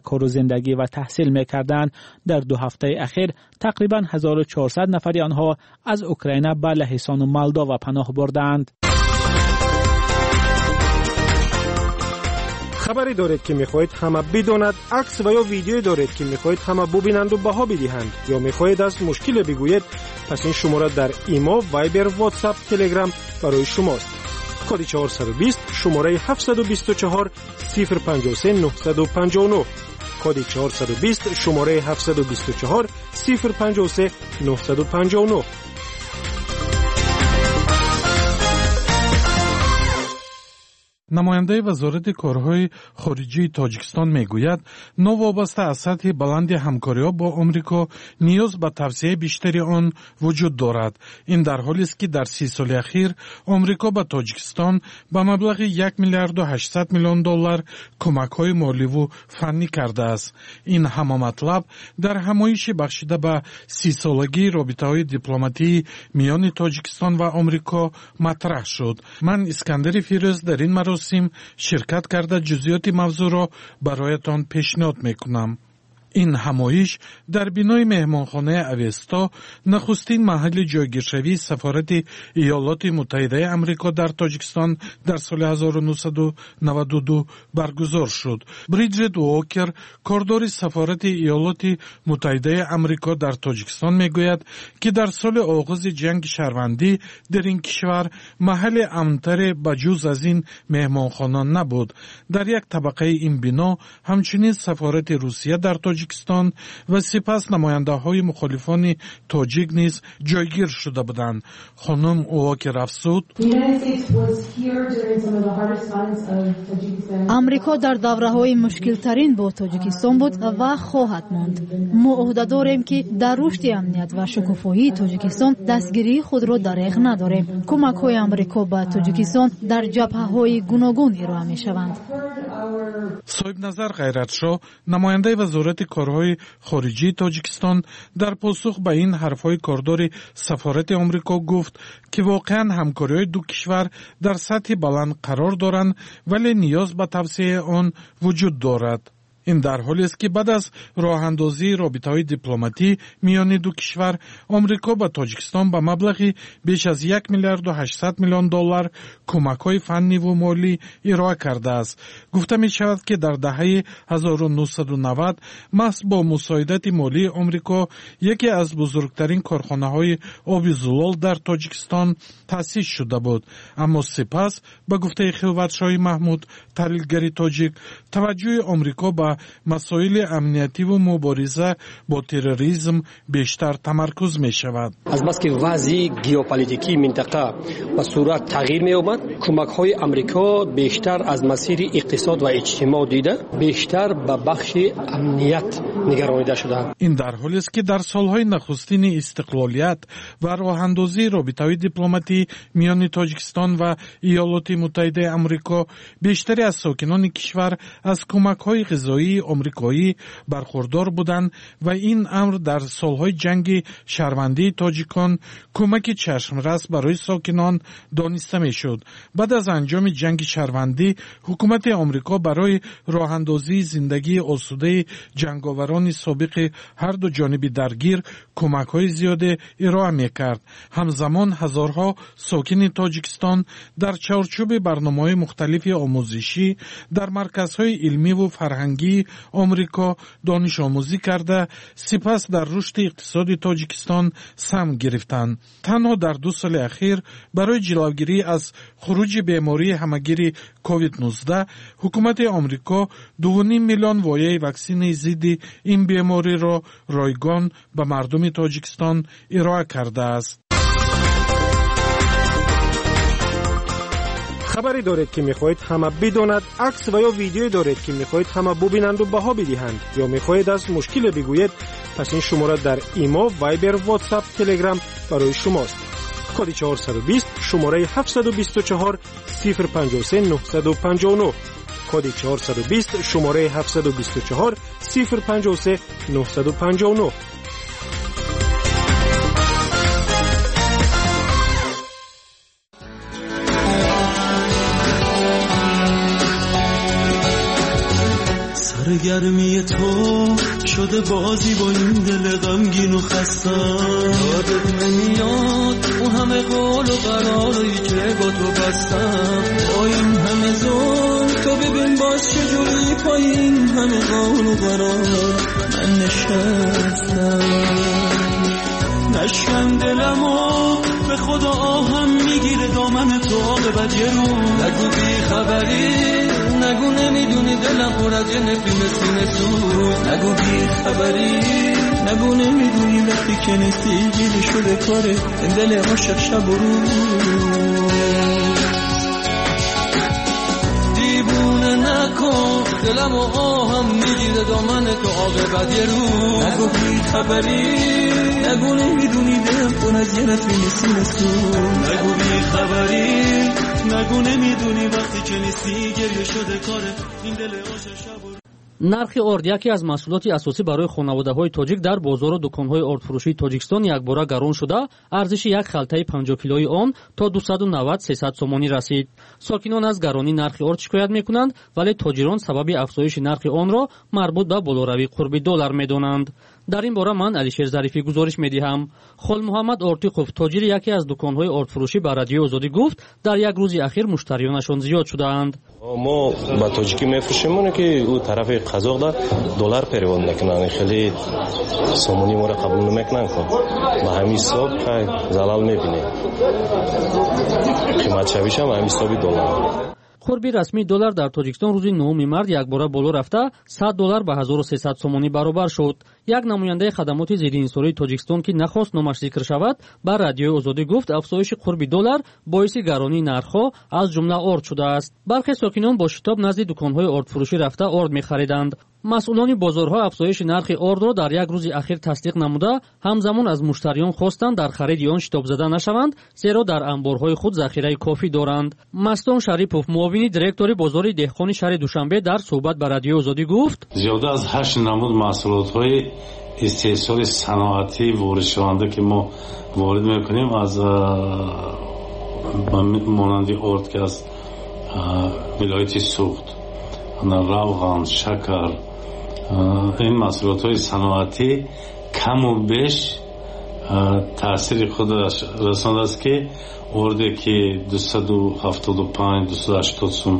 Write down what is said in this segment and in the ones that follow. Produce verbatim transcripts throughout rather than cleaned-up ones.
کار و زندگی و تحصیل می‌کردند، در دو هفته اخیر تقریباً هزار و چهارصد نفری آنها از اوکراین به لهستان و مولداوا پناه بردند. خبری دارید که میخواهید همه بداند، عکس و یا ویدیویی دارید که میخواهید همه ببینند و بها بدهند، یا میخواهید از مشکل بگویید، پس این شماره در ایما، وایبر، واتساپ، تلگرام برای شماست. کد چهارصد و بیست شماره هفتصد و بیست و چهار صفر پنجاه و سه نهصد و پنجاه و نه. کد چهارصد و بیست شماره هفتصد و بیست و چهار صفر پنجاه و سه نهصد و پنجاه و نه. نماینده وزارت کارهای خارجی تاجیکستان میگوید نوابسته از سطح بلند همکاری‌ها با آمریکا نیاز به توسعه بیشتری آن وجود دارد. این در حالی است که در سی سال اخیر آمریکا به تاجیکستان به مبلغ یک میلیارد و هشتصد میلیون دلار کمک‌های مالی و فنی کرده است. این همه مطلب در همایش بخشیده به سی سالگی رابطه‌های دیپلماتی میان تاجیکستان و آمریکا مطرح شد. من اسکندر فیروز در این مراسم شرکت کرده جزئیات موضوع را برایتان پیشنهاد میکنم. این همایش در بینای مهمانخانه اوستا، نخستین محل جایگیرشوی سفارت ایالات متحده آمریکا در تاجیکستان در سال هزار و نهصد و نود و دو برگزار شد. بریجت واکر، کاردار سفارت ایالات متحده آمریکا در تاجیکستان میگوید که در سال آغاز جنگ شهروندی در این کشور محل امن‌تر بجز از این مهمانخانه نبود. در یک طبقه این بنا همچنین سفارت روسیه در تاجیکستان و سپس نماینده های مخالفان تاجیک نیز جایگیر شده بودند. خانم واکر افزود: آمریکا در دوره های مشکل ترین با تاجیکستان بود و خواهد ماند. ما عهده داریم که در رشد امنیت و شکوفایی تاجیکستان دستگیری خود را دریغ نداریم. کمک های آمریکا به تاجیکستان در جبهه های گوناگون ارائه می شوند. صاحب نظر غیرتشاه، نماینده وزارت کارهای خارجی تاجیکستان، در پاسخ به این حرفهای کاردار سفارت آمریکا گفت که واقعا همکاری‌های دو کشور در سطح بلند قرار دارند ولی نیاز به توسعه آن وجود دارد. این در حالی است که بعد از راه اندازی رابطه‌های دیپلماتی میان دو کشور، آمریکا به تاجیکستان به مبلغی بیش از یک میلیارد و هشتصد میلیون دلار کمک‌های فنی و مالی ارائه کرده است. گفته می شود که در دهه هزار و نهصد و نود محض با مساعدت مالی آمریکا یکی از بزرگترین کارخانه‌های آب زلال در تاجیکستان تأسیس شده بود. اما سپس به گفته خلوت‌شاه محمود، تحلیلگر تاجیک، توجه آمریکا به مسائل امنیتی و مبارزه با تروریسم بیشتر تمرکز می شود. از بس که وضع ژئوپلیتیکی منطقه به صورت تغییر می آمد، کمک های آمریکا بیشتر از مسیر اقتصاد و اجتماع دیده بیشتر به بخش امنیت نگرانیده شده. این در حالی است که در سالهای نخستین استقلالیت و راه اندازی رابطه‌های دیپلماتی میان تاجیکستان و ایالات متحده آمریکا، بیشتری از ساکنان کشور از کمک‌های غذایی آمریکایی برخوردار بودند و این امر در سالهای جنگ شهروندی تاجیکان کمک چشمرس برای ساکنان دانسته میشد. بعد از انجام جنگ شهروندی، حکومت آمریکا برای راه اندازی زندگی آسوده جنگاوران سابق هر دو جانب درگیر کمک‌های زیاده ارائه می‌کرد. همزمان هزارها ساکن تاجیکستان در چارچوب برنامه‌های مختلف آموزشی در مرکزهای علمی و فرهنگی آمریکا دانش آموزی کرده، سپس در رشد اقتصادی تاجیکستان سهم گرفتند. تنها در دو سال اخیر برای جلوگیری از خروج بیماری همگیر کووید نوزده، حکومت آمریکا دو و نیم میلیون وایه واکسن ضد این بیماری را رایگان به مردم تاجیکستان ارائه کرده است. خبری دارید که میخواهید همه بداند، عکس و یا ویدیویی دارید که میخواهید همه ببینند و بها بدهند، یا میخواهید از مشکل بگویید، پس این شماره در ایما، وایبر، واتساپ، تلگرام برای شماست. کد چهارصد و بیست شماره هفتصد و بیست و چهار صفر پنجاه و سه نهصد و پنجاه و نه. کد چهارصد و بیست شماره هفتصد و بیست و چهار صفر پنجاه و سه نهصد و پنجاه و نه. گرمی تو شده بازی با این دل غمگین و خستم. یادت نمیاد اون همه قول و قراری که با تو بستم، با این همه ظلم تو ببین باز چجوری پایین همه قول و قرار من نشستم. نشکن دلمو به خدا آهم میگیره دامن تو عاقبت یه رو. نگو بی خبری، نگو نمیدونی دلم پر از یه نفرین سینه سوز. نگو بی خبری، نگو نمیدونی وقتی که نیستی گیری شده کاره این دل عاشق شب و روز. دیوونه نکن دلم و آهم میگیره دامن تو عاقبت یه رو. نگو بی خبری، نگو نمیدونی دلم پر از یه نفرین سینه سوز. نگو بی خبری، نگو نمیدونی وقتی که نیستی گریه شده کاره این دل عاشق شب و روز. нархи орд яке аз маҳсулоти асосӣ барои хонаводаҳои тоҷик дар бозору дуконҳои ордфурӯшии тоҷикистон якбора гарон шуда, арзиши як халтаи панҷоҳ килои он то дусаду навад сесад сомонӣ расид. сокинон аз гаронии нархи орд шикоят мекунанд, вале тоҷирон сабаби афзоиши нархи онро марбут ба болоравии қурби доллар медонанд. дар ин бора ман алишер зарифӣ гузориш медиҳам. холмуҳаммад ортиқов, тоҷири яке аз дуконҳои ордфурӯшӣ ба радиои озодӣ гуфт, дар як рӯзи ахир муштариёнашон зиёд шудаанд. мо ба тоҷикӣ мефурӯшем, оне ки ӯ тарафи қазоқда доллар перевод мекунанд, хеле сомони моро қабул намекунанд. ба ҳамин ҳисоб хай залал мебинем. қиматшавиша ба ҳамин ҳисоби доллар. қурби расмии доллар дар тоҷикистон рӯзи нӯҳуми март якбора боло рафта сад доллар ба ҳазору сесад сомонӣ баробар шуд. як намояндаи хадамоти зиддиинсории тоҷикистон ки нахост номаш зикр шавад, ба радиои озодӣ гуфт афзоиши қурби доллар боиси гаронии нархҳо аз ҷумла орд шудааст. бархе сокинон бо шитоб назди дуконҳои ордфурӯшӣ рафта орд мехариданд. масъулони бозорҳо афзоиши нархи ордро дар як рӯзи ахир тасдиқ намуда, ҳамзамон аз муштариён хостанд дар хариди он шитобзада нашаванд, зеро дар амборҳои худ захираи кофӣ доранд. мастон шарипов, муовини директори бозори деҳқони шаҳри душанбе, дар суҳбат ба радиои озодӣ гуфт: зиёда аз ҳашт намуд маҳсулотҳои истеҳсоли саноатӣ воридшаванда ки мо ворид мекунем, аз монанди орд ки аз вилояти суғд, равған, шакар, این محصولات های صنعتی کم و بیش تاثیر خود رسانده است که ارده که دویست و هفتاد و پنج دویست و هشتاد سوم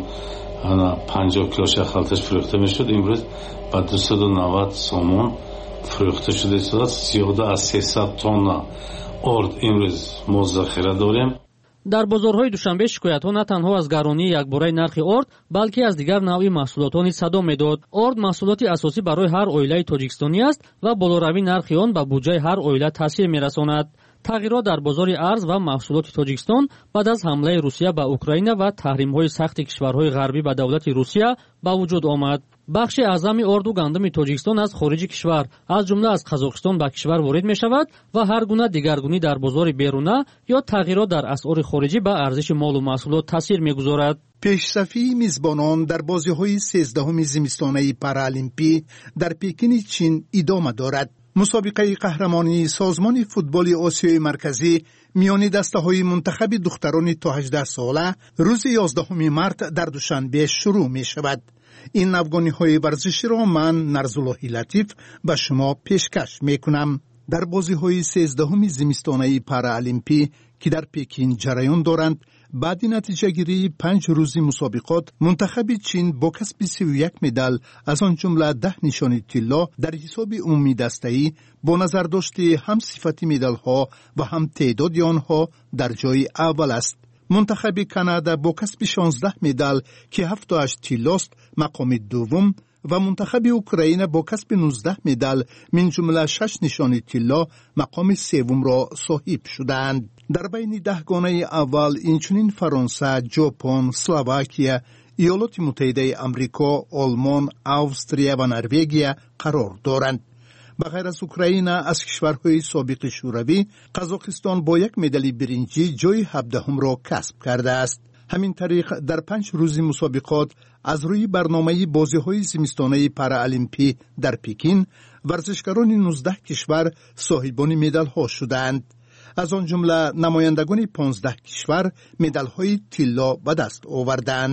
پنجاه کیلو خلطش فروخته میشد، امروز با دویست و نود سومون فروخته شده است. زیاده از سیصد تن ارد امروز ما ذخیره داریم. дар бозорҳои душанбе шикоятҳо на танҳо аз гаронии якбораи нархи орд, балки аз дигар навъи маҳсулотҳо низ садо медод. орд маҳсулоти асосӣ барои ҳар оилаи тоҷикистонӣ аст ва болоравии нархи он ба буҷаи ҳар оила таъсир мерасонад. тағйирот дар бозори арз ва маҳсулоти тоҷикистон баъд аз ҳамлаи русия ба украина ва таҳримҳои сахти кишварҳои ғарбӣ ба давлати русия ба вуҷуд омад. бахши аъзами орду гандуми тоҷикистон аз хориҷи кишвар, аз ҷумла аз қазоқистон ба кишвар ворид мешавад ва ҳар гуна дигаргунӣ дар бозори беруна ё тағйирот дар асъори хориҷӣ ба арзиши молу маҳсулот таъсир мегузорад. пешсафии мизбонон дар бозиҳои сездаҳуми зимистонаи паралимпӣ дар пекини чин идома дорад. мусобиқаи қаҳрамонии созмони футболи осиёи марказӣ миёни дастаҳои мунтахаби духтарони то ҳаждаҳ сола рӯзи ёздаҳуми март дар душанбе шурӯъ мешавад. این افغانی‌های ورزشی را من نرزاللهی لطیف به شما پیشکش میکنم. در بازی‌های سیزدهم زمستانه پارالیمپی که در پکین جریان دارند، بعد نتیجه گیری پنج روزی مسابقات، منتخب چین با کسب سی و یک مدال از آن جمله ده نشان طلا در حساب عمومی دسته‌ای با نظر داشته هم صفت مدال‌ها و هم تعداد آنها در جای اول است. منتخب کانادا با کسب شانزده مدال که هفت و هشت طلاست مقام دوم و منتخب اوکراین با کسب نوزده مدال من جمله شش نشان طلا مقام سوم را صاحب شدند. در بین ده گانه اول اینچنین فرانسه، ژاپن، اسلواکیه، ایالات متحده آمریکا، آلمان، استرالیا و نروژ قرار دارند. بغیر از اوکراین، از کشورهای سابق شوروی، قزاقستان با یک مدال برنجی جای هفدهم را کسب کرده است. همین طریق در پنج روز مسابقات از روی برنامه بازی‌های زمستانه پارالیمپی در پکین، ورزشکاران نوزده کشور صاحبان مدال‌ها شدند. از آن جمله نمایندگان پانزده کشور مدال‌های طلا به دست آوردند.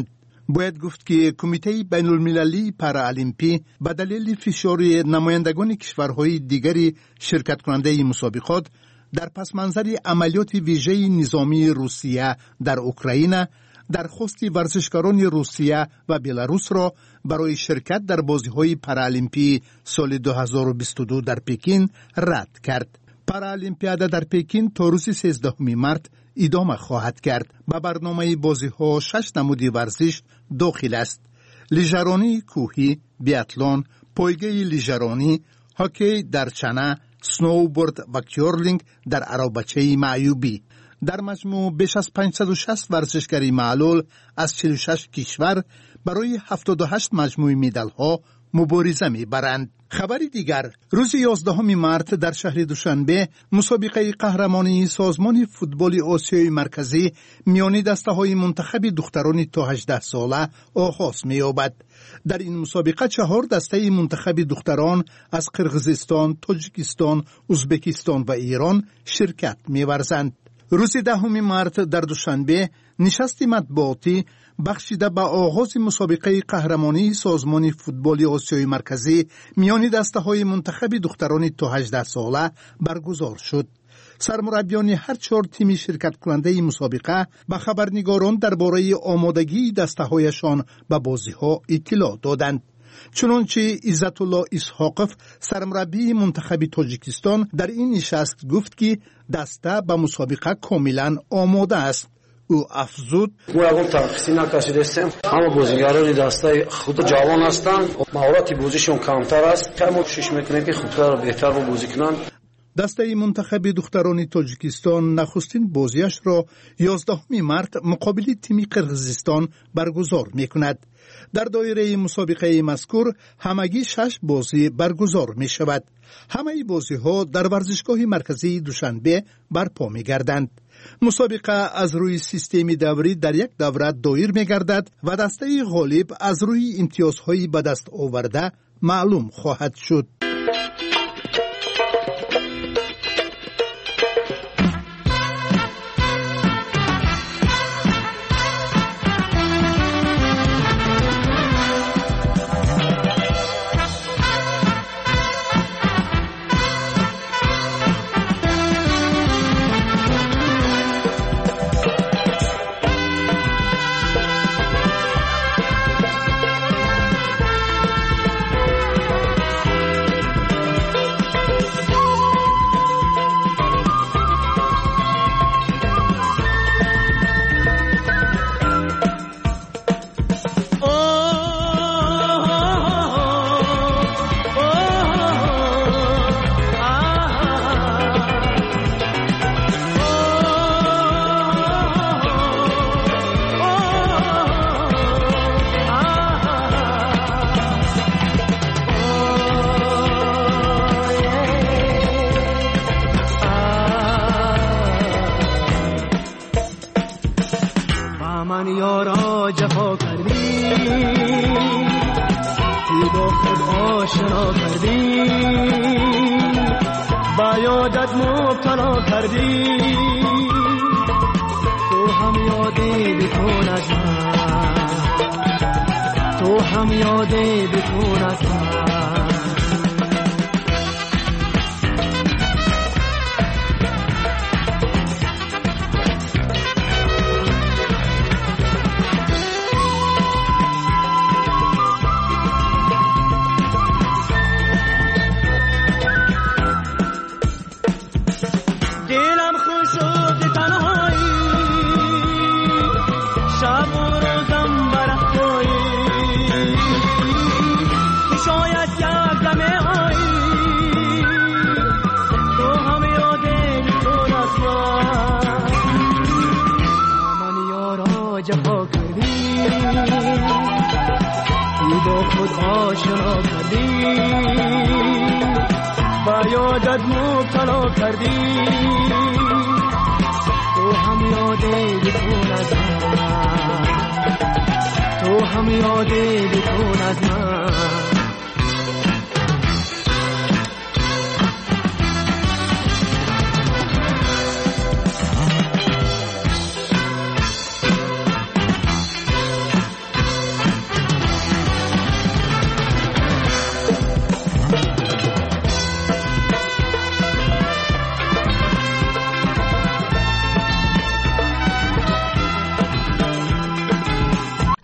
باید گفت که کمیته بین المللی پارالیمپی به دلیل فشار نمایندگان کشورهای دیگری شرکت کننده مسابقات در پس منظر عملیات ویژه نظامی روسیه در اوکراین درخواست ورزشکاران روسیه و بلاروس را برای شرکت در بازی‌های پارالیمپی سال دو هزار و بیست و دو در پکین رد کرد. پارالیمپیاد در پکین تا روز سیزدهم مارس ادامه خواهد کرد. به برنامه بازی‌ها شش نمود ورزش داخل است: لیژرانی کوهی، بیاتلون، پایگاه لیژرانی، هاکی در چانه، سنوبورد و کیورلینگ در عرابچه معیوبی. در مجموع بیش از پانصد و شصت ورزشکاری معلول از چهل و شش کشور برای هفتاد و هشت مجموعه مدال‌ها مبارزه می‌برند. خبری دیگر، روز یازدهم مارس در شهر دوشنبه مسابقه قهرمانی سازمان فوتبال آسیای مرکزی میان دسته‌های منتخب دختران تا هجده ساله آغاز می‌یابد. در این مسابقه چهار دسته منتخب دختران از قرقیزستان، تاجیکستان، ازبکستان و ایران شرکت می‌ورزند. روز دهم مارس در دوشنبه نشست مطبوعاتی بخشیده به آغاز مسابقه قهرمانی سازمان فوتبال آسیای مرکزی میان دسته‌های منتخب دختران تا هجده ساله برگزار شد. سرمربیان هر چهار تیم شرکت کننده مسابقه به خبرنگاران درباره آمادگی دسته‌هایشان به بازی‌ها اطلاع دادند. چنانچه عزت الله اسحاقов سرمربی منتخب تاجیکستان در این نشست گفت که دسته به مسابقه کاملا آماده است. او افزود: ما اون ترخیصی نکشیدیم، اما بازیگران دسته خود جوان هستند، مهارت بازیشون کمتر است، که ما کوشش میکنیم که خودکار رو بهتر بازی کنند. دسته منتخب دختران تاجیکستان نخستین بازیش را یازدهم مارس مقابل تیم قرقیزستان برگزار میکند. در دایره مسابقه مذکور همگی شش بازی برگزار می شود. همه بازی ها در ورزشگاه مرکزی دوشنبه برپا می گردند. مسابقه از روی سیستم دوری در یک دوره دایر می گردد و دسته غالب از روی امتیازهای به دست آورده معلوم خواهد شد.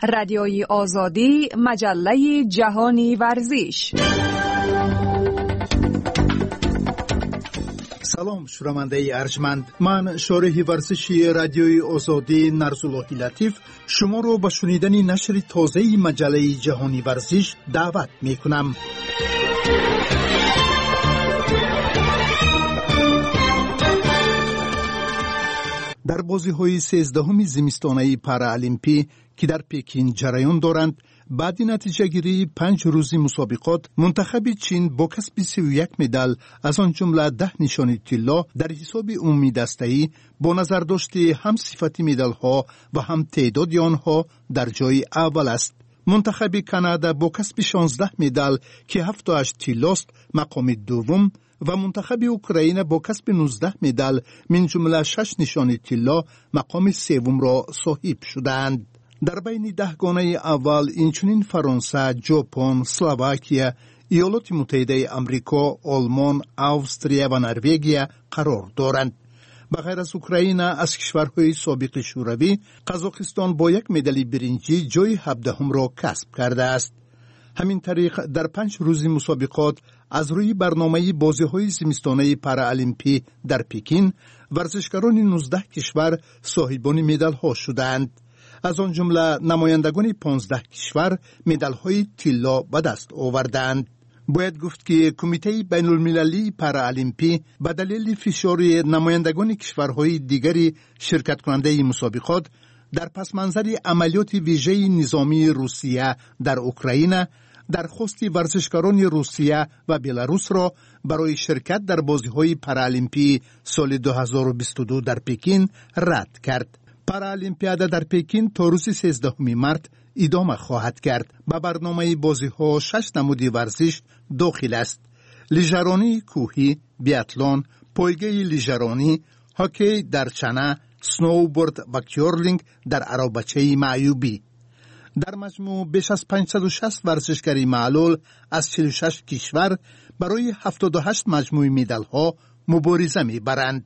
رادیوی آزادی، مجله جهانی ورزش. سلام شنونده ارجمند، من شارح ورزشی رادیوی آزادی نرزاللهی لطیف شما رو به شنیدن نشر تازه مجله جهانی ورزش دعوت می کنم. در بازی‌های سیزدهم زمستانه پارالیمپی که در پکین جریان دارند، بعد نتیجه گیری پنج روزی مسابقات، منتخب چین با کسب سی و یک مدال از آن جمله ده نشانی طلا در حساب عمومی دسته‌ای با نظر داشته هم صفت مدال ها و هم تعداد آنها در جای اول است. منتخب کانادا با کسب شانزده مدال که هفت و هشت طلاست مقام دوم و منتخب اوکراین با کسب نوزده مدال من جمله شش نشانی طلا مقام سوم را صاحب شدند. در بین دهگانه اول اینچنین فرانسه، ژاپن، اسلواکیه، ایالات متحده آمریکا، آلمان، استرالیا و نروژ قرار دارند. بغیر از اوکراین، از کشورهای سابق شوروی، قزاقستان با یک مدال برنجی جای هفدهم را کسب کرده است. همین طریق در پنج روز مسابقات از روی برنامه بازی‌های زمستانه پارالیمپی در پکین، ورزشکاران نوزده کشور صاحبان مدال‌ها شدند. از آن جمله نمایندگان پانزده کشور مدال‌های طلا به دست آوردند. باید گفت که کمیته بین المللی پارالیمپی به دلیل فشار نمایندگان کشورهای دیگری شرکت کننده مسابقات در پس منظر عملیات ویژه نظامی روسیه در اوکراین، درخواست ورزشکاران روسیه و بلاروس را برای شرکت در بازی‌های پارالیمپی سال دو هزار و بیست و دو در پکین رد کرد. پارالیمپیادا در پکین تا روز سیزدهم مارس ادامه خواهد کرد. به برنامه بازی‌ها شش نمود ورزش داخل است: لیژرانی کوهی، بیاتلون، پایگاه لیژرانی، هاکی در چانه، سنوبورد و کیورلینگ در عربچه معیوبی. در مجموع بیش از پانصد و شصت ورزشکاری معلول از چهل و شش کشور برای هفتاد و هشت مجموعه مدال‌ها مبارزه می‌برند.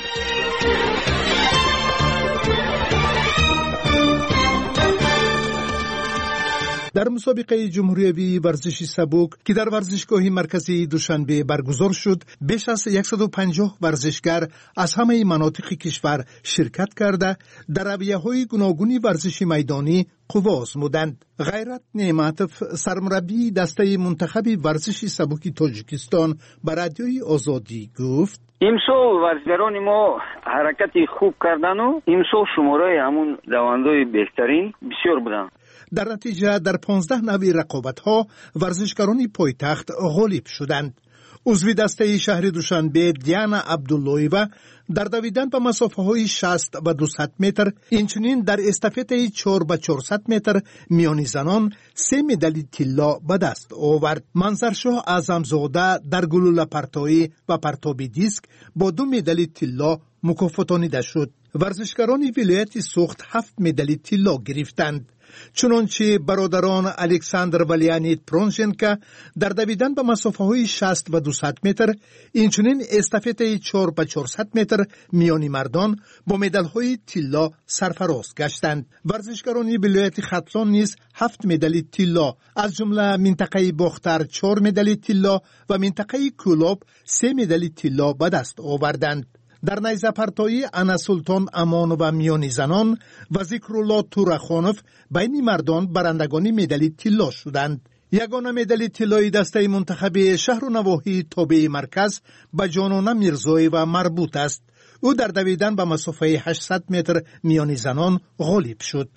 در مسابقه جمهوری ورزشی سبک که در ورزشگاه مرکزی دوشنبه برگزار شد، بیش از صد و پنجاه ورزشکار از همه مناطق کشور شرکت کرده در رویه‌های گوناگون ورزشی میدانی قوا آزمودند. غیرت نعمتوف، سرمربی دسته منتخب ورزشی سبک تاجیکستان، به رادیوی آزادی گفت: امسال ورزشکاران ما حرکت خوب کردن و امسال شماره همون دوندای بهترین بسیار بودن. در نتیجه در پانزده نوع رقابت‌ها ورزشکاران پایتخت غالب شدند. عضو دسته شهر دوشنبه دیانا عبداللهیوه در دویدن به مسافه‌های شصت و دویست متر، اینچنین در استافت چهار به چهارصد متر میانی زنان سه مدال طلا به دست آورد. منظرشاه اعظمزاده در گلوله پرتایی و پرتاب دیسک با دو مدال طلا مکافاتانیده شد. ورزشکاران ولایت سوخت هفت مدال طلا گرفتند. چنانچه برادران الکساندر و لیانید پرونژنکا در دویدن به مسافه‌های شصت و دویست متر، اینچنین استافت چهار به چهارصد متر میانی مردان با مدال‌های طلا سرفراز گشتند. ورزشکاران ولایت ختلان نیز هفت مدال طلا از جمله منطقه باختر چهار مدال طلا و منطقه کولاب سه مدال طلا به دست آوردند. در نیزه پرتایی انا سلطان امان و میانی زنان و ذکرالله تورخانوف بین مردان برندگان مدال طلا شدند. یگانه مدال طلای دسته منتخب شهر و نواحی تابع مرکز به جانانه میرزایی و مربوط است. او در دویدن به مسافه هشتصد متر میانی زنان غالب شد.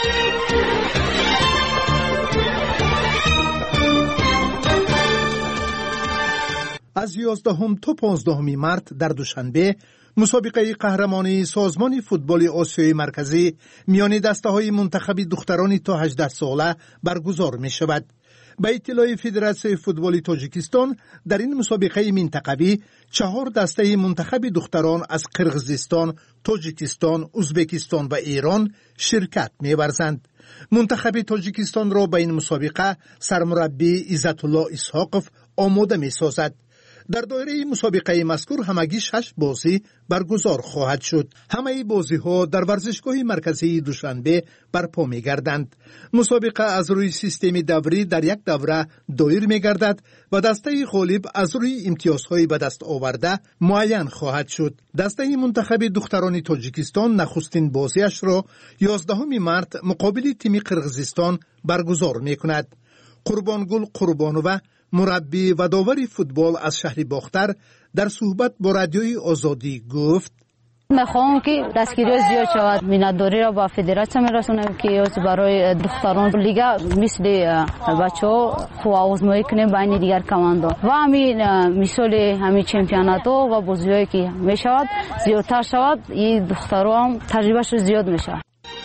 از یازدهم تا پانزدهم مارس در دوشنبه مسابقه قهرمانی سازمان فوتبال آسیای مرکزی میان دسته‌های منتخب دختران تا هجده ساله برگزار می شود. به اطلاع فدراسیون فوتبال تاجیکستان در این مسابقه منطقوی چهار دسته منتخب دختران از قرقیزستان، تاجیکستان، ازبکستان و ایران شرکت می‌ورزند. منتخب تاجیکستان را به این مسابقه سرمربی عزت الله اسحاقوف آماده می‌سازد. در دایره مسابقه مذکور همگی شش بازی برگزار خواهد شد. همه بازی ها در ورزشگاه مرکزی دوشنبه برپا می گردند. مسابقه از روی سیستم دوری در یک دوره دایر می گردد و دسته غالب از روی امتیازهای به دست آورده معین خواهد شد. دسته منتخب دختران تاجیکستان نخستین بازیش را یازدهم مارس مقابل تیم قرغیزستان برگزار می کند. قربانگل قربانووا مربی و داور فوتبال از شهر باختر در صحبت با رادیوی آزادی گفت: میخوام که دستگیری زیاد شود، میناداری را با فدراسیون میرسونیم که برای دختران لیگا مثل بچه‌ها خوب آزمایی کنیم بین دیگر کماندو و همین مثال همین چمپیونات و بازی‌هایی که میشود زیادتر شود، این دختران تجربهش زیاد میشه.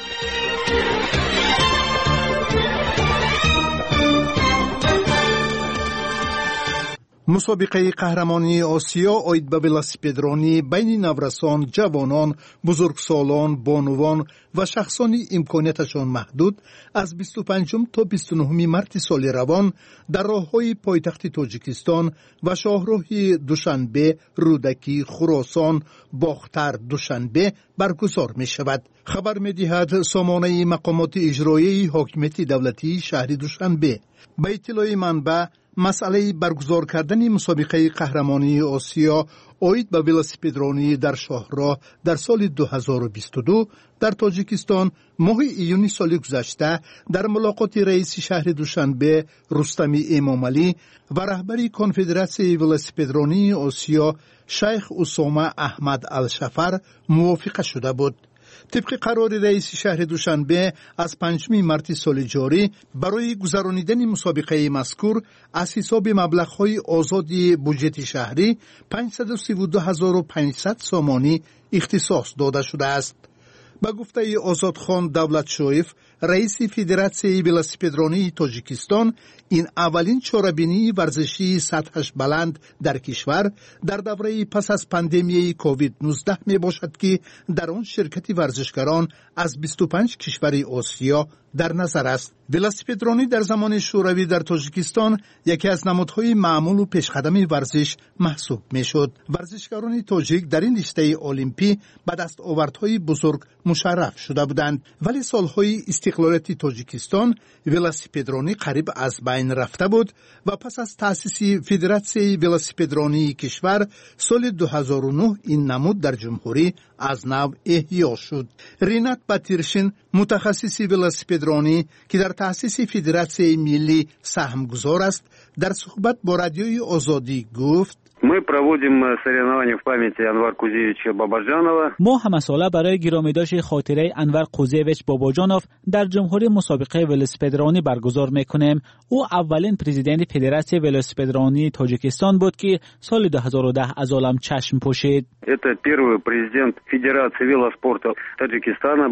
مسابقه قهرمانی آسیا آید به ولاسیپدرانی بین نورسان، جوانان، بزرگسالان، بانوان و شخصانی امکاناتشان محدود از بیست و پنجم تا بیست و نهم مارس سال روان در راه‌های پایتخت تاجیکستان و شاهراه دوشنبه، رودکی، خراسان، باختر، دوشنبه برگزار می شود. خبر می دهد سامانه مقامات اجرایی حاکمیت دولتی شهر دوشنبه. به اطلاع منبع، مسئله برگزار کردن مسابقه قهرمانی آسیا آید به ولاسیپدرانی در شاهراه در سال دو هزار و بیست و دو در تاجیکستان ماه ایون سال گذشته در ملاقات رئیس شهر دوشنبه رستمی امامعلی و رهبری کنفدراسیون ولاسیپدرانی آسیا شیخ اسامه احمد الشفر موافقه شده بود. طبق قرار رئیس شهر دوشنبه از پنجم مارس سال جاری برای گذرانیدن مسابقه مذکور از حساب مبلغ‌های آزادی بودجه شهری پانصد و سی و دو هزار و پانصد سامانی اختصاص داده شده است. با گفته آزادخان دولتشویف رئیس فدراسیون ولاسیپدرانی تاجیکستان، این اولین چاره‌بینی ورزشی سطحش بلند در کشور در دوره پس از پاندمی کووید نوزده می باشد که در آن شرکت ورزشکاران از بیست و پنج کشور آسیا در نظر است. ولاسیپدرانی در زمان شوروی در تاجیکستان یکی از نمادهای معمول و پیشقدم ورزش محسوب می شد. ورزشکاران تاجیک در این رشته المپی به دستاوردهای بزرگ مشرف شده بودند، ولی سالهای استقلالیت تاجیکستان ولاسیپدرانی قریب از بین رفته بود و پس از تأسیس فدراسیون ولاسیپدرانی کشور سال دو هزار و نه این نمود در جمهوری از نو احیا شد. رینات باتیرشین متخصص ولاسیپدرانی که در تأسیس فدراسیون ملی سهمگذار است در صحبت با رادیوی آزادی گفت: Мы проводим соревнования в памяти Анвара Кузевича Бабаджанова. ما همه ساله برای گرامیداشت خاطره انور قوزیویچ باباجانوف در جمهوری مسابقه ولاسیپدرانی برگزار میکنیم. او اولین پرزیدنت فدراسیون ولاسیپدرانی تاجیکستان بود که سال دو هزار و ده از عالم چشم پوشید. Это первый президент Федерации велоспорта Таджикистана.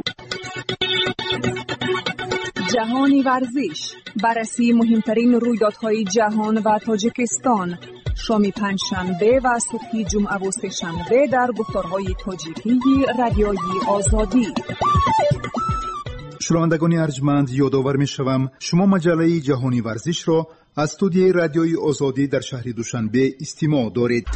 جهانی ورزش، بررسی مهمترین رویدادهای جهان و تاجیکستان، شام پنجشنبه و صبح جمعه و سه‌شنبه در گفتارهای تاجیکی رادیوی آزادی. شنوندگان ارجمند، یادآور می‌شوم شما مجله جهانی ورزش را از استودیوی رادیوی آزادی در شهر دوشنبه استماع دارید.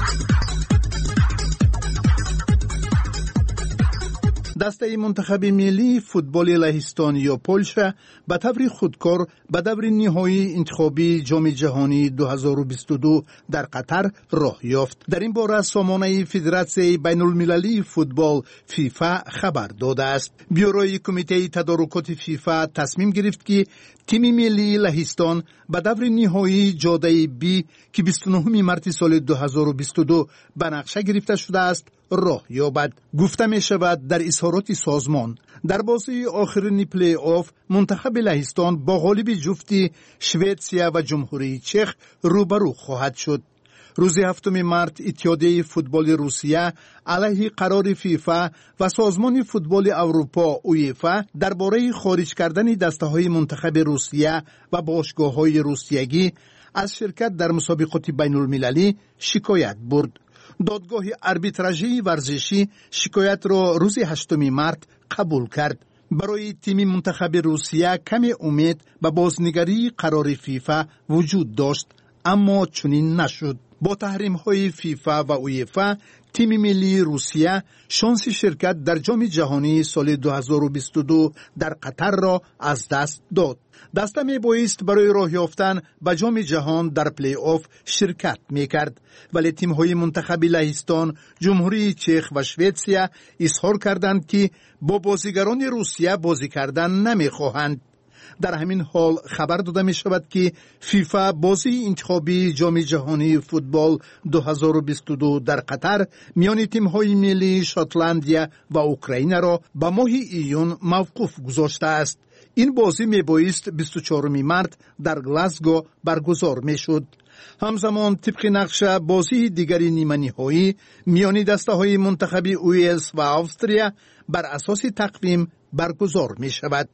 دسته منتخب ملی فوتبال لهستان یا پولشا به طور خودکار به دور نهایی انتخابی جام جهانی دو هزار و بیست و دو در قطر راه یافت. در این باره سامانه فدراسیون بین المللی فوتبال فیفا خبر داده است. بیوروی کمیته تدارکات فیفا تصمیم گرفت که تیم ملی لهستان به دور نهایی جاده بی که بیست و نهم مارس سال دو هزار و بیست و دو به نقشه گرفته شده است راه یابد. گفته می شود در اظهارات سازمان در بازی آخرین پلی آف منتخب لهستان با غالب جفتی شویتسیا و جمهوری چک روبرو خواهد شد. روز هفتم مارس اتحادیه فوتبال روسیه علیه قرار فیفا و سازمان فوتبال اروپا اویفا درباره خارج کردن دسته‌های منتخب روسیه و باشگاه‌های روسیگی از شرکت در مسابقات بین المللی شکایت برد. دادگاه آربیتراژی ورزشی شکایت را روز هشتم مارس قبول کرد. برای تیم منتخب روسیه کمی امید به بازنگری قرار فیفا وجود داشت، اما چنین نشد. با تحریم های فیفا و اویفا تیم ملی روسیه شانس شرکت در جام جهانی سال دو هزار و بیست و دو در قطر را از دست داد. دسته می بایست برای راه یافتن به جام جهان در پلی آف شرکت می کرد، ولی تیم های منتخب لهستان، جمهوری چک و شویتسیا اظهار کردند که با بازیگران روسیه بازی کردن نمی خواهند. در همین حال خبر داده می شود که فیفا بازی انتخابی جام جهانی فوتبال دو هزار و بیست و دو در قطر میان تیم های ملی شاتلندیا و اوکراین را به ماه ایون موقوف گذاشته است. این بازی می بایست بیست و چهارم مارس در گلاسگو برگزار می شد. همزمان طبق نقش بازی دیگری نیمه نهایی میان دسته های منتخب اویلز و استرالیا بر اساس تقویم برگزار می شود.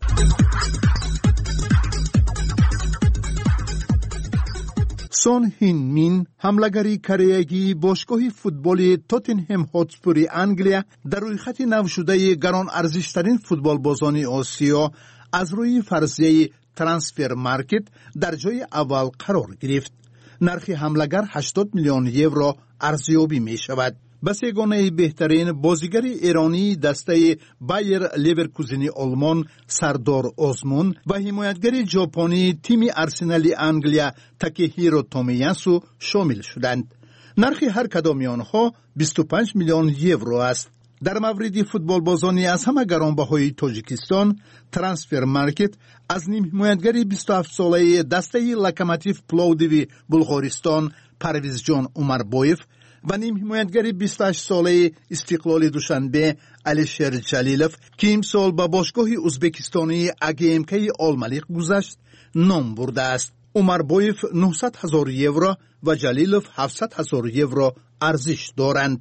سون هین مین حملگری کره‌ای باشگاه فوتبال تاتنهم هاتسپور انگلیا در روی خط نو شده گران ارزشترین فوتبال بازان آسیا از روی فرضیه ترانسفر مارکت در جای اول قرار گرفت. نرخ حملگر هشتاد میلیون یورو ارزیابی می شود. به سگانه بهترین بازیگر ایرانی دسته بایر لیورکوزن آلمان سردار آزمون و حمایتگر ژاپنی تیم ارسنال انگلیا تاکهیرو تومیاسو شامل شدند. نرخ هر کدام آنها بیست و پنج میلیون یورو است. در مورد فوتبال بازانی از همه گرانبهای تاجیکستان، ترانسفر مارکت از نیم حمایتگر بیست و هفت ساله دسته لوکوموتیو پلوډیو بلغارستان پرویز جان عمربویف و نیم حمایتگر بیست و هشت ساله استقلال دوشنبه علیشیر جلیلوف که امسال با باشگاه ازبکستانی اگیمکی آلملیق گذشت نام برده است. عمربویف نهصد هزار یورو و جلیلوف هفتصد هزار یورو ارزش دارند.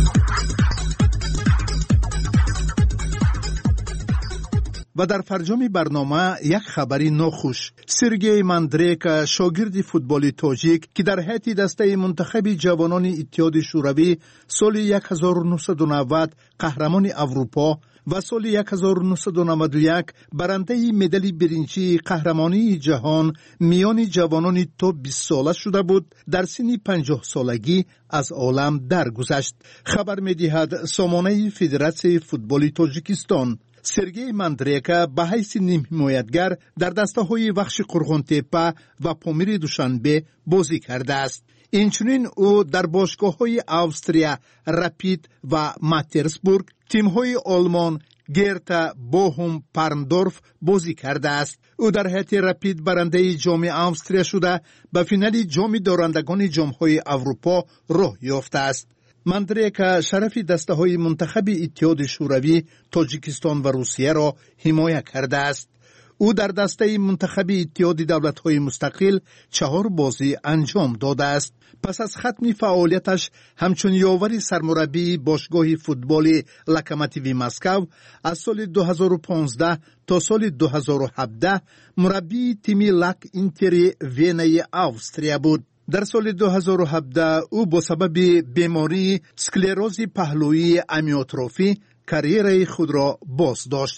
و در فرجام برنامه یک خبری ناخوش. سرگئی ماندریک شاگرد فوتبال تاجیک که در هیئت دسته منتخب جوانان اتحاد شوروی سال هزار و نهصد و نود قهرمان اروپا و سال هزار و نهصد و نود و یک برنده مدال برنجی قهرمانی جهان میان جوانان تا بیست ساله شده بود، در سن پنجاه سالگی از عالم درگذشت. خبر می‌دهد سامانه فدراسیون فوتبال تاجیکستان. سرگئی ماندریکا به حیث نیم حمایتگر در دسته های وخش قرغنتپه و پامیر دوشنبه بازی کرده است. اینچنین او در باشگاه های اوستریا رپید و ماترسبورگ، تیم های آلمان گرتا بوهم پارندورف بازی کرده است. او در هیئت رپید برنده جام اوستریا شده به فینال جام دارندگان جام های اروپا راه یافته است. ماندریکا شرف دسته های منتخب اتحاد شوروی، تاجیکستان و روسیه را حمایت کرده است. او در دسته منتخب اتحاد دولت های مستقل چهار بازی انجام داده است. پس از ختم فعالیتش همچون یاور سرمربی باشگاه فوتبال لوکوموتیو مسکو از سال دو هزار و پانزده تا سال دو هزار و هفده مربی تیم لاک اینتر وینای استرالیا بود. در سال دو هزار و هفده او با سبب بیماری سکلروز پهلویی امیوتروفی کاریره خود را باز داشت.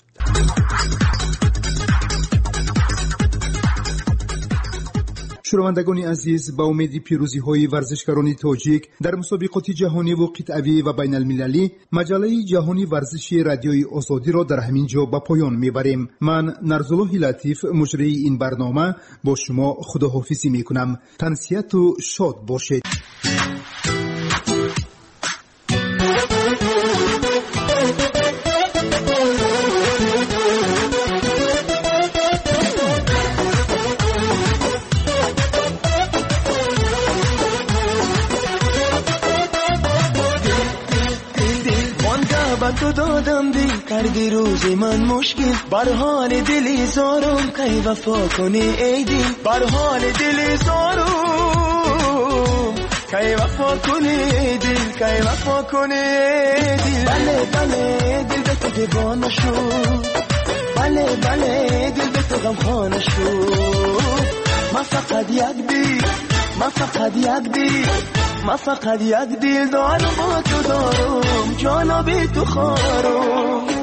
شنوندگان عزیز، با امید پیروزی های ورزشکاران تاجیک در مسابقات جهانی و قطعی و بین المللی، مجله جهانی ورزشی رادیوی آزادی را در همین جا به پایان میبریم. من نرزالله لطیف مجری این برنامه با شما خداحافظی میکنم. تنسیت و شاد باشید. تو دادم دل کردی روز من مشکل، بر حال دلی زارم کی وفا کنی ای دل، بر حال دلی زارم کی وفا کنی ای دل، کی وفا کنی ای دل. بله بله دل به تو دیوانه شد، بله بله دل به تو غمخانه شد. من فقط یک دل، من فقط یک دل، من فقط یک دل دارم با تو دارم، جانا بی تو خارم.